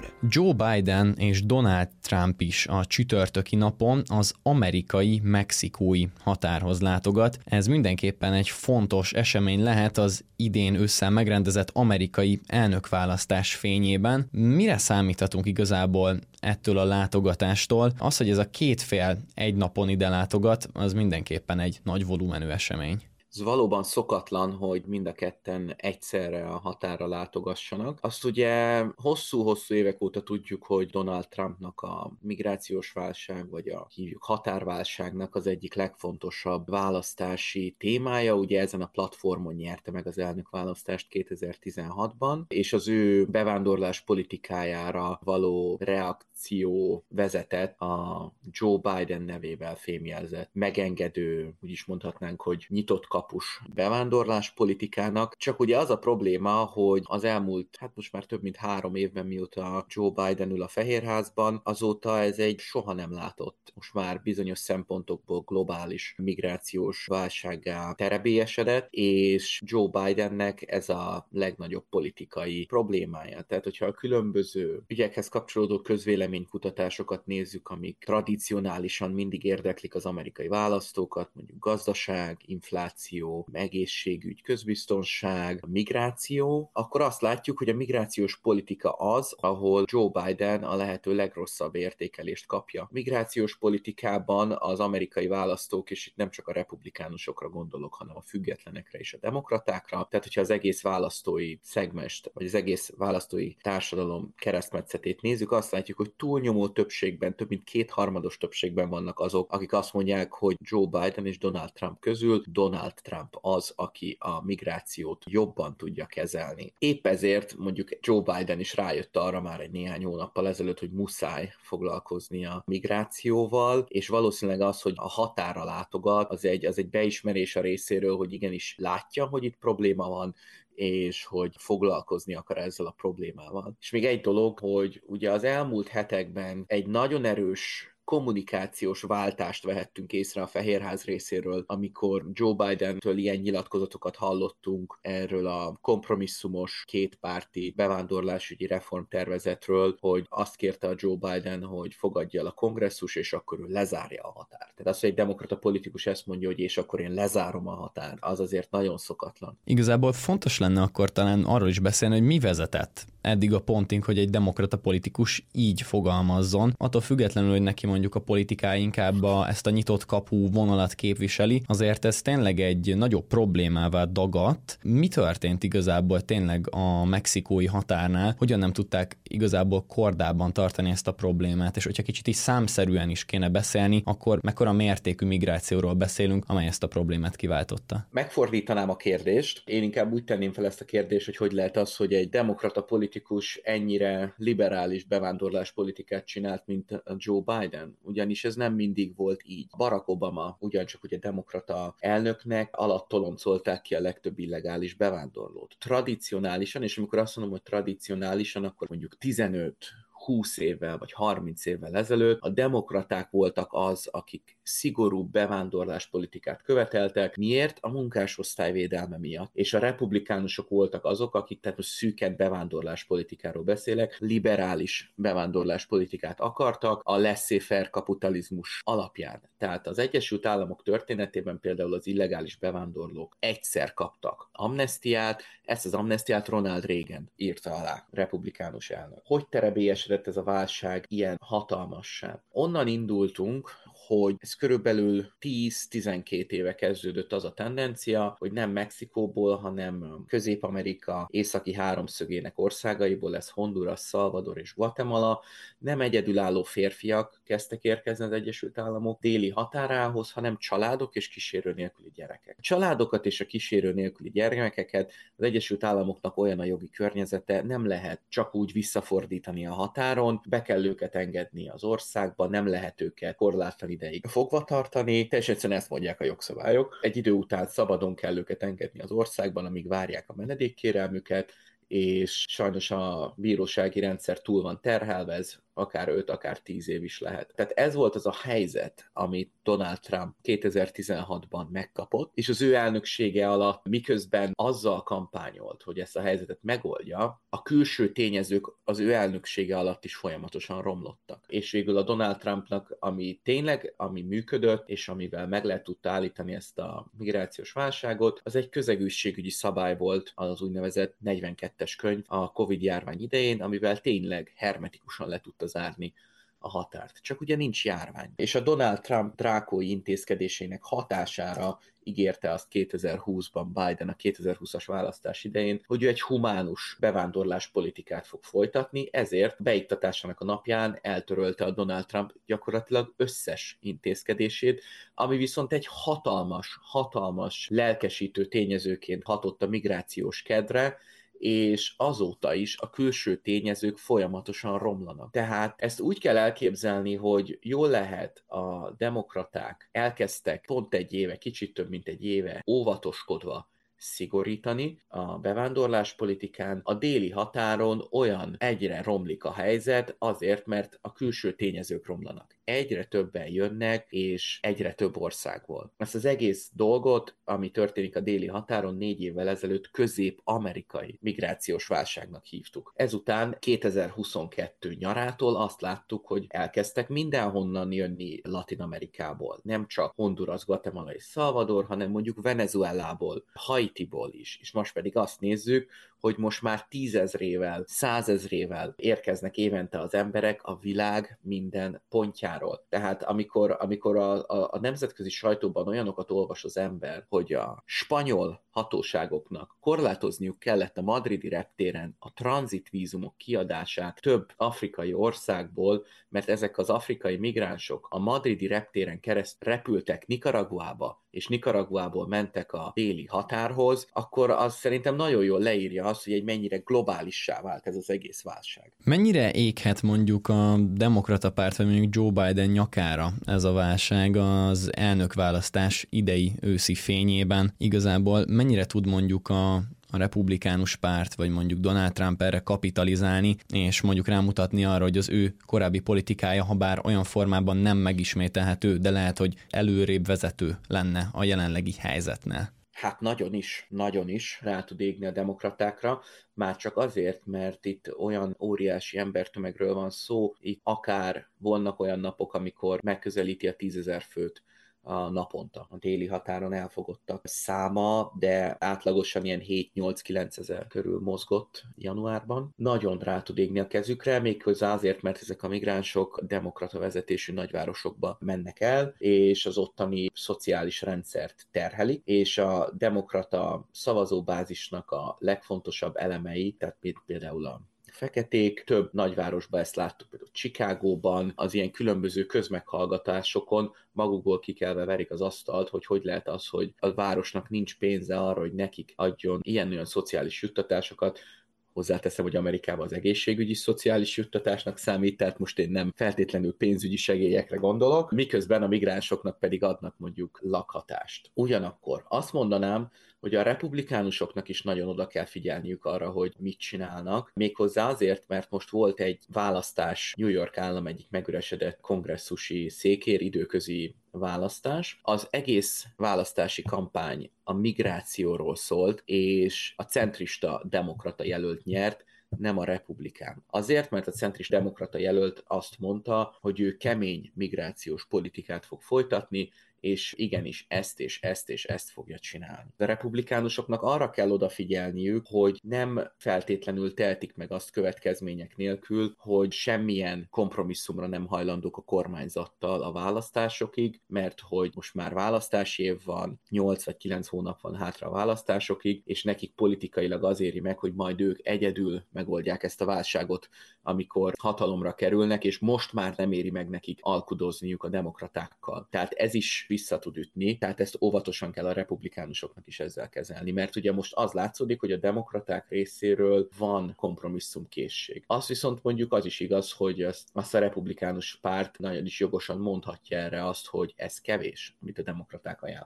Joe Biden és Donald Trump is a csütörtöki napon az amerikai-mexikói határhoz látogat. Ez mindenképpen egy fontos esemény lehet az idén ősszel megrendezett amerikai elnökválasztás fényében. Mire számíthatunk igazából ettől a látogatástól? Az, hogy ez a két fél egy napon ide látogat, az mindenképpen egy nagy volumenű esemény. Ez valóban szokatlan, hogy mind a ketten egyszerre a határra látogassanak. Azt ugye hosszú-hosszú évek óta tudjuk, hogy Donald Trumpnak a migrációs válság, vagy a hívjuk határválságnak az egyik legfontosabb választási témája. Ugye ezen a platformon nyerte meg az elnökválasztást 2016-ban, és az ő bevándorlás politikájára való reakció vezetett a Joe Biden nevével fémjelzett, megengedő, úgy is mondhatnánk, hogy nyitott kapus bevándorlás politikának. Csak ugye az a probléma, hogy az elmúlt, most már több mint 3 évben, mióta Joe Biden ül a Fehérházban, azóta ez egy soha nem látott, most már bizonyos szempontokból globális migrációs válsággá terebélyesedett, és Joe Bidennek ez a legnagyobb politikai problémája. Tehát, hogyha a különböző ügyekhez kapcsolódó közvéleménykutatásokat nézzük, amik tradicionálisan mindig érdeklik az amerikai választókat, mondjuk gazdaság, infláció, egészségügy, közbiztonság, migráció, akkor azt látjuk, hogy a migrációs politika az, ahol Joe Biden a lehető legrosszabb értékelést kapja. A migrációs politikában az amerikai választók, és itt nem csak a republikánusokra gondolok, hanem a függetlenekre és a demokratákra, tehát hogyha az egész választói szegmest, vagy az egész választói társadalom keresztmetszetét nézzük, azt látjuk, hogy túlnyomó többségben, több mint 2/3 többségben vannak azok, akik azt mondják, hogy Joe Biden és Donald Trump közül Donald Trump az, aki a migrációt jobban tudja kezelni. Épp ezért mondjuk Joe Biden is rájött arra már egy néhány hónappal ezelőtt, hogy muszáj foglalkozni a migrációval, és valószínűleg az, hogy a határra látogat, az egy beismerés a részéről, hogy igenis látja, hogy itt probléma van, és hogy foglalkozni akar ezzel a problémával. És még egy dolog, hogy ugye az elmúlt hetekben egy nagyon erős kommunikációs váltást vehettünk észre a Fehérház részéről, amikor Joe Bidentől ilyen nyilatkozatokat hallottunk erről a kompromisszumos kétpárti bevándorlásügyi reformtervezetről, hogy azt kérte a Joe Biden, hogy fogadja el a kongresszus, és akkor ő lezárja a határt. Tehát az, hogy egy demokrata politikus ezt mondja, hogy és akkor én lezárom a határt, az azért nagyon szokatlan. Igazából fontos lenne akkor talán arról is beszélni, hogy mi vezetett eddig a pontig, hogy egy demokrata politikus így fogalmazzon, attól függetlenül, hogy neki mondjuk a politikája inkább ezt a nyitott kapu vonalat képviseli, azért ez tényleg egy nagyobb problémává dagadt. Mi történt igazából tényleg a mexikói határnál, hogyan nem tudták igazából kordában tartani ezt a problémát, és hogyha kicsit is számszerűen is kéne beszélni, akkor mekkora mértékű migrációról beszélünk, amely ezt a problémát kiváltotta? Megfordítanám a kérdést. Én inkább úgy tenném fel ezt a kérdést, hogy lehet az, hogy egy demokrata politikus ennyire liberális bevándorláspolitikát csinált, mint a Joe Biden. Ugyanis ez nem mindig volt így. Barack Obama ugyancsak ugye demokrata elnöknek alatt toloncolták ki a legtöbb illegális bevándorlót. Tradicionálisan, és amikor azt mondom, hogy tradicionálisan, akkor mondjuk 15-20 évvel vagy 30 évvel ezelőtt a demokraták voltak az, akik szigorú bevándorláspolitikát követeltek. Miért? A munkásosztály védelme miatt. És a republikánusok voltak azok, akik, tehát most szűken bevándorláspolitikáról beszélek, liberális bevándorláspolitikát akartak a laissez-faire kapitalizmus alapján. Tehát az Egyesült Államok történetében például az illegális bevándorlók egyszer kaptak amnesztiát, ezt az amnesztiát Ronald Reagan írta alá, republikánus elnök. Hogy terebélyesedett ez a válság ilyen hatalmassá? Onnan indultunk, hogy ez körülbelül 10-12 éve kezdődött az a tendencia, hogy nem Mexikóból, hanem Közép-Amerika északi háromszögének országaiból, ez Honduras, Salvador és Guatemala, nem egyedülálló férfiak kezdtek érkezni az Egyesült Államok déli határához, hanem családok és kísérő nélküli gyerekek. A családokat és a kísérő nélküli gyermekeket az Egyesült Államoknak olyan a jogi környezete, nem lehet csak úgy visszafordítani a határon, be kell őket engedni az országba, nem lehet őket korlátlan ideig fogva tartani, teljesen egyszerűen ezt mondják a jogszabályok. Egy idő után szabadon kell őket engedni az országban, amíg várják a menedékkérelmüket, és sajnos a bírósági rendszer túl van terhelve, ez akár 5, akár 10 év is lehet. Tehát ez volt az a helyzet, amit Donald Trump 2016-ban megkapott, és az ő elnöksége alatt, miközben azzal kampányolt, hogy ezt a helyzetet megoldja, a külső tényezők az ő elnöksége alatt is folyamatosan romlottak. És végül a Donald Trumpnak, ami működött, és amivel meg lehet tudta állítani ezt a migrációs válságot, az egy közegészségügyi szabály volt, az úgynevezett 42-es könyv a Covid-járvány idején, amivel tényleg hermetikusan le tudta zárni a határt. Csak ugye nincs járvány. És a Donald Trump drákói intézkedésének hatására ígérte azt 2020-ban Biden a 2020-as választás idején, hogy ő egy humánus bevándorlás politikát fog folytatni, ezért beiktatásának a napján eltörölte a Donald Trump gyakorlatilag összes intézkedését, ami viszont egy hatalmas lelkesítő tényezőként hatott a migrációs kedre, és azóta is a külső tényezők folyamatosan romlanak. Tehát ezt úgy kell elképzelni, hogy jól lehet a demokraták elkezdtek pont egy éve, kicsit több mint egy éve óvatoskodva szigorítani a bevándorláspolitikán, a déli határon olyan egyre romlik a helyzet azért, mert a külső tényezők romlanak. Egyre többen jönnek, és egyre több országból. Ezt az egész dolgot, ami történik a déli határon 4 évvel ezelőtt közép-amerikai migrációs válságnak hívtuk. Ezután 2022 nyarától azt láttuk, hogy elkezdtek mindenhonnan jönni Latin-Amerikából. Nem csak Honduras, Guatemala és Salvador, hanem mondjuk Venezuelából, Haitiból is. És most pedig azt nézzük, hogy most már 10 000-ével, 100 000-ével érkeznek évente az emberek a világ minden pontjáról. Tehát amikor a nemzetközi sajtóban olyanokat olvas az ember, hogy a spanyol hatóságoknak korlátozniuk kellett a madridi reptéren a tranzitvízumok kiadását több afrikai országból, mert ezek az afrikai migránsok a madridi reptéren keresztül repültek Nicaraguába, és Nicaraguából mentek a déli határhoz, akkor az szerintem nagyon jól leírja azt, hogy egy mennyire globálissá vált ez az egész válság. Mennyire éghet mondjuk a demokrata párt, vagy mondjuk Joe Biden nyakára ez a válság az elnökválasztás idei őszi fényében? Igazából mennyire tud mondjuk a republikánus párt, vagy mondjuk Donald Trump erre kapitalizálni, és mondjuk rámutatni arra, hogy az ő korábbi politikája, ha bár olyan formában nem megismételhető, de lehet, hogy előrébb vezető lenne a jelenlegi helyzetnél. Hát nagyon is rá tud égni a demokratákra, már csak azért, mert itt olyan óriási embertömegről van szó, itt akár vannak olyan napok, amikor megközelíti a 10 000 főt a naponta. A déli határon elfogottak száma, de átlagosan ilyen 7-8-9 ezer körül mozgott januárban. Nagyon rá tud égni a kezükre, méghozzá azért, mert ezek a migránsok demokrata vezetésű nagyvárosokba mennek el, és az ottani szociális rendszert terhelik, és a demokrata szavazóbázisnak a legfontosabb elemei, tehát például a feketék, több nagyvárosban ezt láttuk, például Chicagóban, az ilyen különböző közmeghallgatásokon magukból kikelve verik az asztalt, hogy lehet az, hogy a városnak nincs pénze arra, hogy nekik adjon ilyen-olyan szociális juttatásokat. Hozzáteszem, hogy Amerikában az egészségügyi szociális juttatásnak számít, tehát most én nem feltétlenül pénzügyi segélyekre gondolok, miközben a migránsoknak pedig adnak mondjuk lakhatást. Ugyanakkor azt mondanám, hogy a republikánusoknak is nagyon oda kell figyelniük arra, hogy mit csinálnak. Méghozzá azért, mert most volt egy választás, New York állam egyik megüresedett kongresszusi székér, időközi választás. Az egész választási kampány a migrációról szólt, és a centrista demokrata jelölt nyert, nem a republikán. Azért, mert a centris demokrata jelölt azt mondta, hogy ő kemény migrációs politikát fog folytatni, és igenis ezt fogja csinálni. A republikánusoknak arra kell odafigyelniük, hogy nem feltétlenül tehetik meg azt következmények nélkül, hogy semmilyen kompromisszumra nem hajlandók a kormányzattal a választásokig, mert hogy most már választási év van, 8 vagy 9 hónap van hátra a választásokig, és nekik politikailag az éri meg, hogy majd ők egyedül megoldják ezt a válságot, amikor hatalomra kerülnek, és most már nem éri meg nekik alkudozniuk a demokratákkal. Tehát ez is vissza tud ütni, tehát ezt óvatosan kell a republikánusoknak is ezzel kezelni, mert ugye most az látszódik, hogy a demokraták részéről van kompromisszumkészség. Azt viszont mondjuk az is igaz, hogy azt a republikánus párt nagyon is jogosan mondhatja erre azt, hogy ez kevés, amit a demokraták ajánlanak.